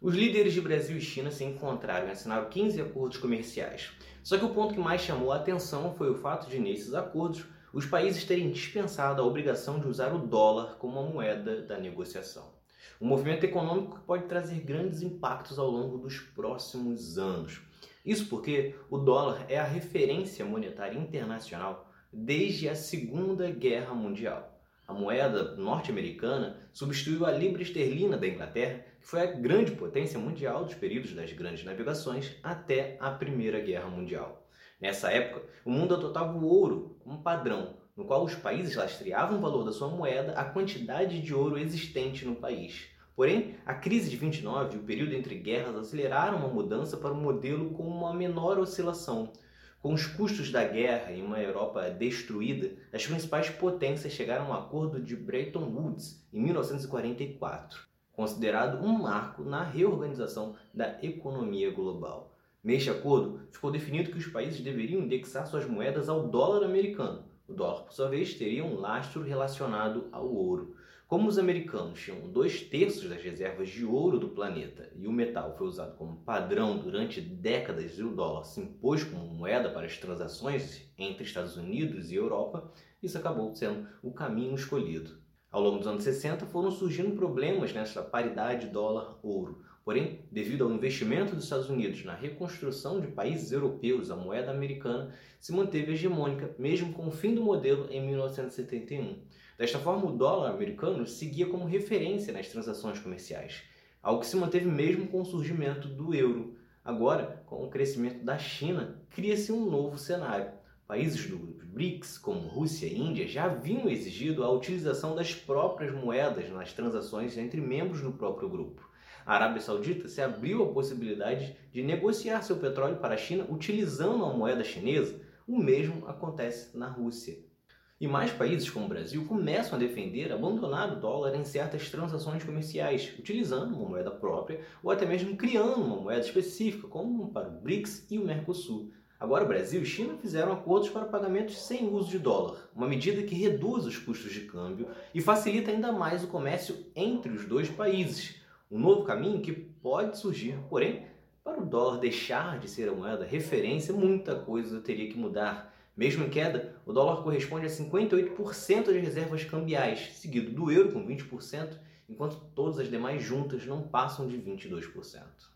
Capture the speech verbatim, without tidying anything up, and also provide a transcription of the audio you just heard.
Os líderes de Brasil e China se encontraram e assinaram quinze acordos comerciais. Só que o ponto que mais chamou a atenção foi o fato de, nesses acordos, os países terem dispensado a obrigação de usar o dólar como a moeda da negociação. Um movimento econômico que pode trazer grandes impactos ao longo dos próximos anos. Isso porque o dólar é a referência monetária internacional desde a Segunda Guerra Mundial. A moeda norte-americana substituiu a libra esterlina da Inglaterra, que foi a grande potência mundial dos períodos das grandes navegações até a Primeira Guerra Mundial. Nessa época, o mundo adotava o ouro como padrão, no qual os países lastreavam o valor da sua moeda à quantidade de ouro existente no país. Porém, a crise de vinte e nove e o período entre guerras aceleraram uma mudança para um modelo com uma menor oscilação. Com os custos da guerra e uma Europa destruída, as principais potências chegaram a um acordo de Bretton Woods em mil novecentos e quarenta e quatro, considerado um marco na reorganização da economia global. Neste acordo, ficou definido que os países deveriam indexar suas moedas ao dólar americano. O dólar, por sua vez, teria um lastro relacionado ao ouro. Como os americanos tinham dois terços das reservas de ouro do planeta e o metal foi usado como padrão durante décadas e o dólar se impôs como moeda para as transações entre Estados Unidos e Europa, isso acabou sendo o caminho escolhido. Ao longo dos anos sessenta foram surgindo problemas nessa paridade dólar-ouro. Porém, devido ao investimento dos Estados Unidos na reconstrução de países europeus, a moeda americana se manteve hegemônica, mesmo com o fim do modelo em mil novecentos e setenta e um. Desta forma, o dólar americano seguia como referência nas transações comerciais, algo que se manteve mesmo com o surgimento do euro. Agora, com o crescimento da China, cria-se um novo cenário. Países do BRICS, como Rússia e Índia, já haviam exigido a utilização das próprias moedas nas transações entre membros do próprio grupo. A Arábia Saudita se abriu à possibilidade de negociar seu petróleo para a China utilizando a moeda chinesa. O mesmo acontece na Rússia. E mais países como o Brasil começam a defender abandonar o dólar em certas transações comerciais, utilizando uma moeda própria ou até mesmo criando uma moeda específica, como para o BRICS e o Mercosul. Agora, o Brasil e China fizeram acordos para pagamentos sem uso de dólar, uma medida que reduz os custos de câmbio e facilita ainda mais o comércio entre os dois países. Um novo caminho que pode surgir, porém, para o dólar deixar de ser a moeda referência, muita coisa teria que mudar. Mesmo em queda, o dólar corresponde a cinquenta e oito por cento das reservas cambiais, seguido do euro com vinte por cento, enquanto todas as demais juntas não passam de vinte e dois por cento.